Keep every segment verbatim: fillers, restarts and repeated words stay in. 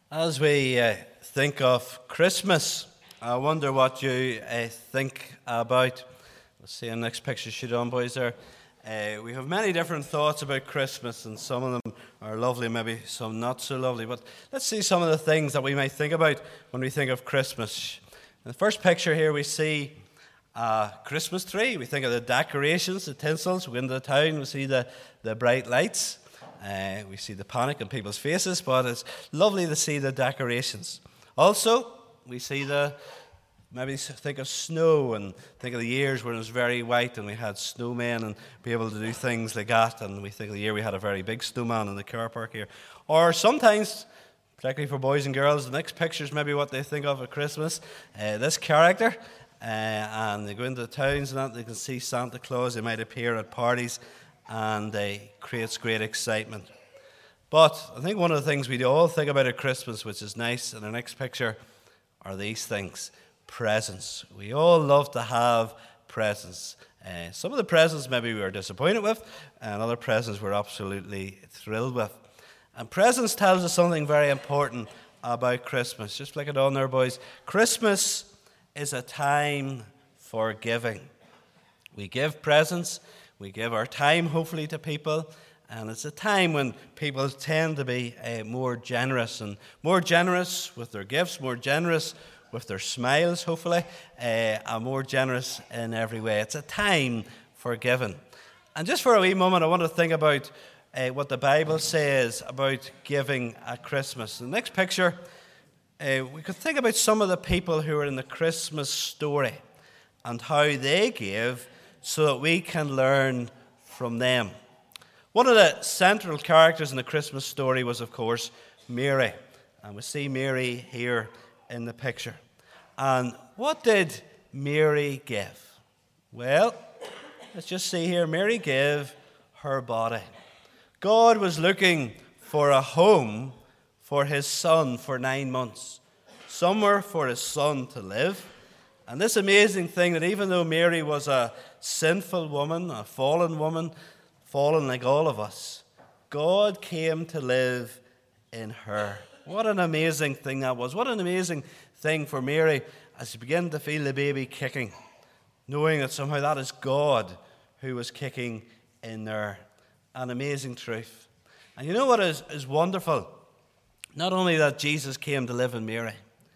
As we uh, think of Christmas, I wonder what you uh, think about. Let's see the next picture shoot on, boys, there. Uh, we have many different thoughts about Christmas, and some of them are lovely, maybe some not so lovely. But let's see some of the things that we might think about when we think of Christmas. In the first picture here, we see a Christmas tree. We think of the decorations, the tinsels. We go into the town, we see the, the bright lights. Uh, we see the panic in people's faces, but it's lovely to see the decorations. Also, we see the, maybe think of snow and think of the years when it was very white and we had snowmen and be able to do things like that. And we think of the year we had a very big snowman in the car park here. Or sometimes, particularly for boys and girls, the next picture is maybe what they think of at Christmas. Uh, this character, uh, and they go into the towns and that, they can see Santa Claus. They might appear at parties, and it creates great excitement. But I think one of the things we all think about at Christmas, which is nice, in our next picture, are these things. Presents. We all love to have presents. Uh, some of the presents maybe we were disappointed with, and other presents we're absolutely thrilled with. And presents tells us something very important about Christmas. Just flick it on there, boys. Christmas is a time for giving. We give presents. We give our time, hopefully, to people, and it's a time when people tend to be uh, more generous, and more generous with their gifts, more generous with their smiles, hopefully, uh, and more generous in every way. It's a time for giving. And just for a wee moment, I want to think about uh, what the Bible says about giving at Christmas. The next picture, uh, we could think about some of the people who are in the Christmas story and how they gave, so that we can learn from them. One of the central characters in the Christmas story was, of course, Mary. And we see Mary here in the picture. And what did Mary give? Well, let's just see here. Mary gave her body. God was looking for a home for his son for nine months. Somewhere for his son to live. And this amazing thing that even though Mary was a sinful woman, a fallen woman, fallen like all of us, God came to live in her. What an amazing thing that was. What an amazing thing for Mary as she began to feel the baby kicking, knowing that somehow that is God who was kicking in there. An amazing truth. And you know what is, is wonderful? Not only that Jesus came to live in Mary,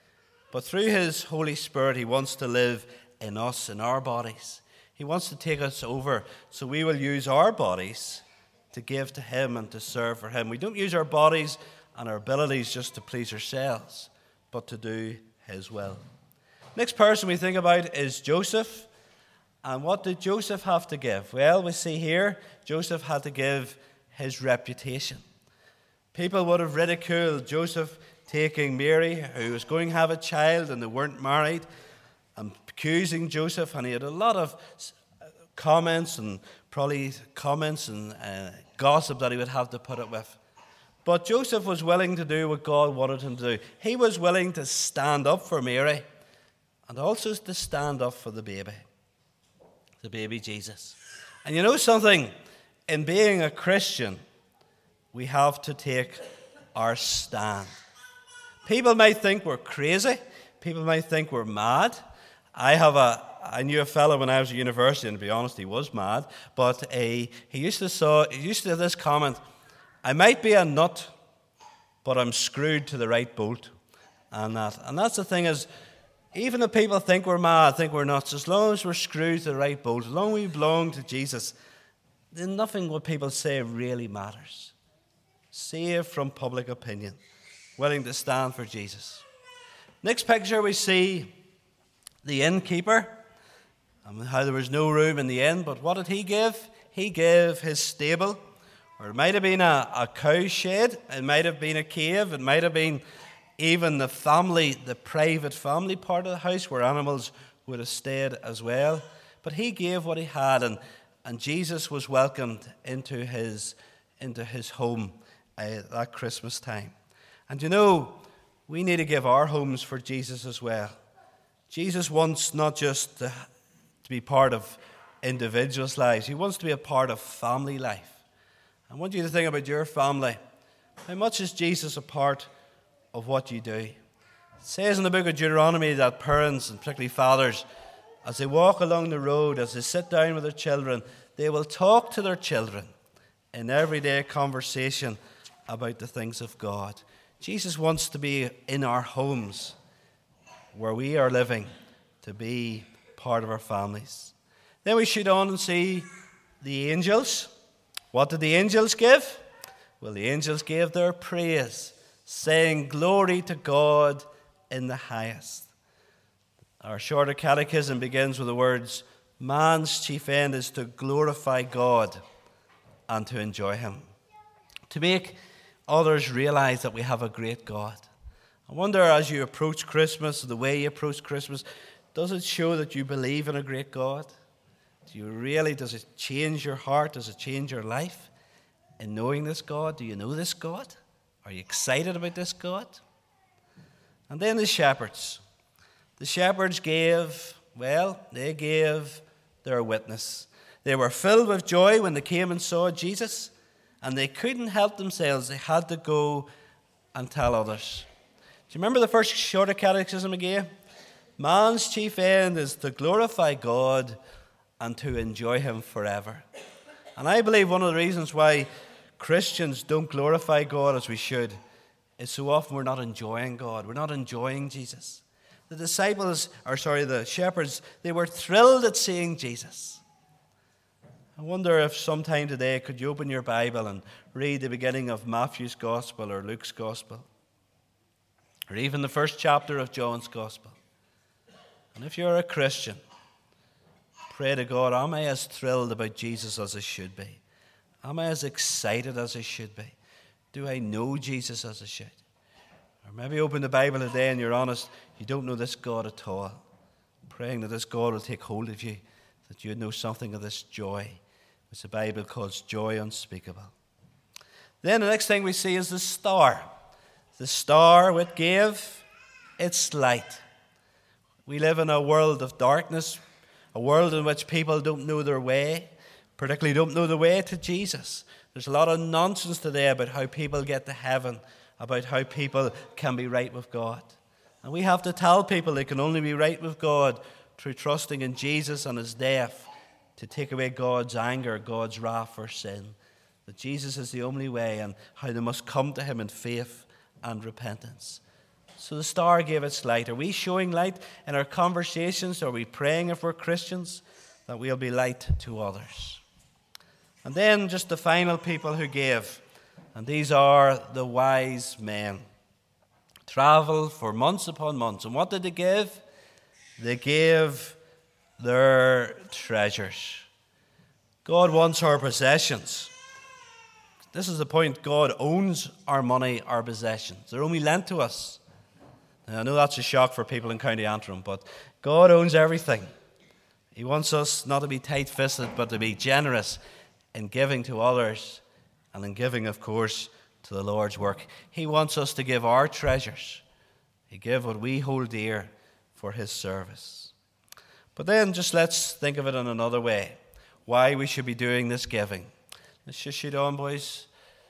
but through his Holy Spirit, he wants to live in us, in our bodies. He wants to take us over so we will use our bodies to give to him and to serve for him. We don't use our bodies and our abilities just to please ourselves, but to do his will. Next person we think about is Joseph. And what did Joseph have to give? Well, we see here, Joseph had to give his reputation. People would have ridiculed Joseph taking Mary, who was going to have a child and they weren't married, and accusing Joseph, and he had a lot of comments and probably comments and uh, gossip that he would have to put up with. But Joseph was willing to do what God wanted him to do. He was willing to stand up for Mary and also to stand up for the baby, the baby Jesus. And you know something? In being a Christian, we have to take our stand. People might think we're crazy. People might think we're mad. I have a, I knew a fellow when I was at university, and to be honest, he was mad. But a, he used to saw, he used to have this comment: "I might be a nut, but I'm screwed to the right bolt." And that, and that's the thing is, even if people think we're mad, think we're nuts, as long as we're screwed to the right bolt, as long as we belong to Jesus, then nothing what people say really matters. Saved from public opinion. Willing to stand for Jesus. Next picture we see the innkeeper, and how there was no room in the inn, but what did he give? He gave his stable, or it might have been a, a cow shed, it might have been a cave, it might have been even the family, the private family part of the house where animals would have stayed as well. But he gave what he had, and, and Jesus was welcomed into his, into his home uh, that Christmas time. And you know, we need to give our homes for Jesus as well. Jesus wants not just to, to be part of individuals' lives. He wants to be a part of family life. I want you to think about your family. How much is Jesus a part of what you do. It says in the book of Deuteronomy that parents, and particularly fathers, as they walk along the road, as they sit down with their children, they will talk to their children in everyday conversation about the things of God. Jesus wants to be in our homes, where we are living, to be part of our families. Then we shoot on and see the angels. What did the angels give? Well, the angels gave their praise, saying, "Glory to God in the highest." Our shorter catechism begins with the words, "Man's chief end is to glorify God and to enjoy him," to make others realize that we have a great God. I wonder, as you approach Christmas, the way you approach Christmas, does it show that you believe in a great God? Do you really, does it change your heart? Does it change your life in knowing this God? Do you know this God? Are you excited about this God? And then the shepherds. The shepherds gave, well, they gave their witness. They were filled with joy when they came and saw Jesus, and they couldn't help themselves. They had to go and tell others. Do you remember the first shorter catechism again? Man's chief end is to glorify God and to enjoy him forever. And I believe one of the reasons why Christians don't glorify God as we should is so often we're not enjoying God. We're not enjoying Jesus. The disciples, or sorry, the shepherds, they were thrilled at seeing Jesus. I wonder if sometime today could you open your Bible and read the beginning of Matthew's Gospel or Luke's Gospel, or even the first chapter of John's Gospel. And if you're a Christian, pray to God, am I as thrilled about Jesus as I should be? Am I as excited as I should be? Do I know Jesus as I should? Or maybe open the Bible today and you're honest, you don't know this God at all. Praying that this God will take hold of you, that you would know something of this joy, which the Bible calls joy unspeakable. Then the next thing we see is the star. The star which gave its light. We live in a world of darkness, a world in which people don't know their way, particularly don't know the way to Jesus. There's a lot of nonsense today about how people get to heaven, about how people can be right with God. And we have to tell people they can only be right with God through trusting in Jesus and his death to take away God's anger, God's wrath for sin. That Jesus is the only way, and how they must come to him in faith and repentance. So the star gave its light. Are we showing light in our conversations? Are we praying, if we're Christians, that we'll be light to others? And then just the final people who gave. And these are the wise men. Traveled for months upon months. And what did they give? They gave their treasures. God wants our possessions. This is the point. God owns our money, our possessions. They're only lent to us. Now, I know that's a shock for people in County Antrim, but God owns everything. He wants us not to be tight-fisted, but to be generous in giving to others, and in giving, of course, to the Lord's work. He wants us to give our treasures. He give what we hold dear for his service. But then just let's think of it in another way. Why we should be doing this giving. Let's just shoot on, boys.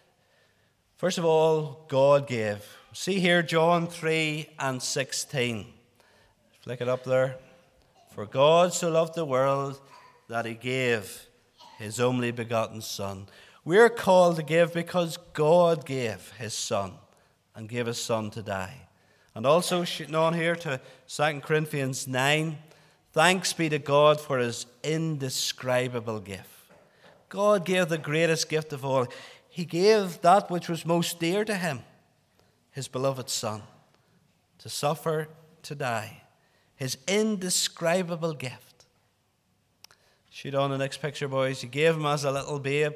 First of all, God gave. See here, John three and sixteen. Flick it up there. For God so loved the world that he gave his only begotten Son. We're called to give because God gave his Son and gave his Son to die. And also, shooting on here to Second Corinthians nine, thanks be to God for his indescribable gift. God gave the greatest gift of all. He gave that which was most dear to him, his beloved Son, to suffer, to die. His indescribable gift. Shoot on the next picture, boys. He gave him as a little babe.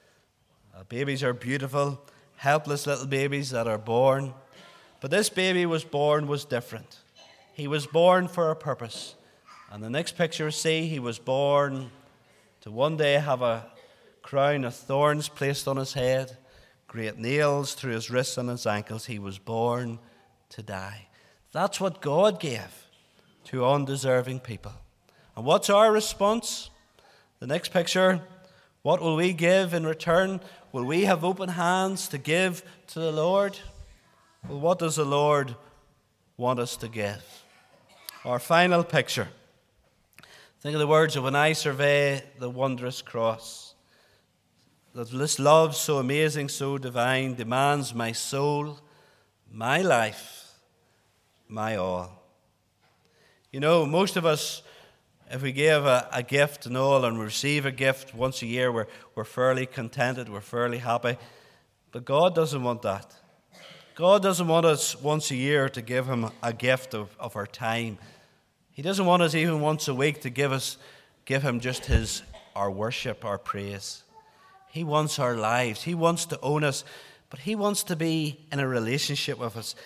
Uh, babies are beautiful, helpless little babies that are born. But this baby was born was different. He was born for a purpose. And the next picture, see, he was born to one day have a crown of thorns placed on his head, great nails through his wrists and his ankles. He was born to die. That's what God gave to undeserving people. And what's our response? The next picture, what will we give in return? Will we have open hands to give to the Lord? Well, what does the Lord want us to give? Our final picture. Think of the words of when I survey the wondrous cross. That this love so amazing, so divine, demands my soul, my life, my all. You know, most of us, if we give a, a gift and all and receive a gift once a year, we're, we're fairly contented, we're fairly happy. But God doesn't want that. God doesn't want us once a year to give him a gift of, of our time. He doesn't want us even once a week to give us, give him just his, our worship, our praise. He wants our lives. He wants to own us, but he wants to be in a relationship with us.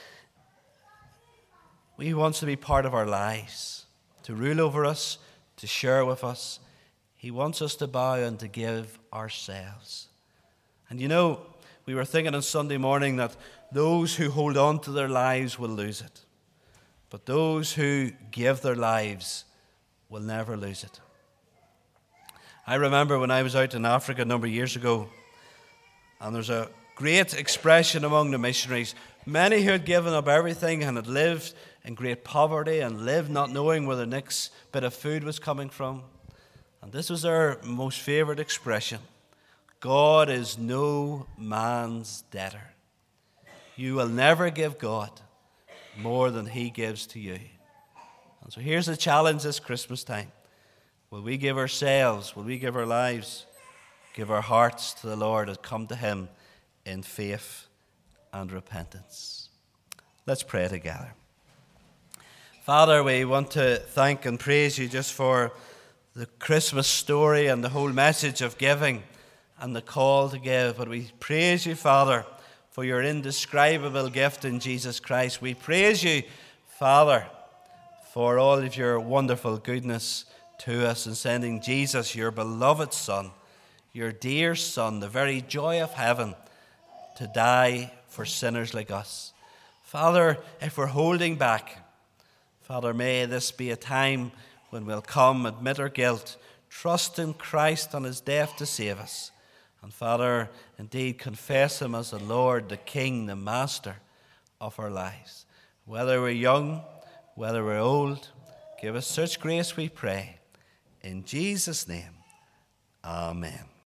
He wants to be part of our lives, to rule over us, to share with us. He wants us to bow and to give ourselves. And you know, we were thinking on Sunday morning that those who hold on to their lives will lose it. But those who give their lives will never lose it. I remember when I was out in Africa a number of years ago, and there's a great expression among the missionaries, many who had given up everything and had lived in great poverty and lived not knowing where the next bit of food was coming from. And this was their most favourite expression: God is no man's debtor. You will never give God more than he gives to you. And so here's the challenge this Christmas time. Will we give ourselves, will we give our lives, give our hearts to the Lord and come to him in faith and repentance? Let's pray together. Father, we want to thank and praise you just for the Christmas story and the whole message of giving and the call to give. But we praise you, Father, for your indescribable gift in Jesus Christ. We praise you, Father, for all of your wonderful goodness to us in sending Jesus, your beloved Son, your dear Son, the very joy of heaven, to die for sinners like us. Father, if we're holding back, Father, may this be a time when we'll come, admit our guilt, trust in Christ and his death to save us. And Father, indeed confess him as the Lord, the King, the Master of our lives. Whether we're young, whether we're old, give us such grace, we pray. In Jesus' name, amen.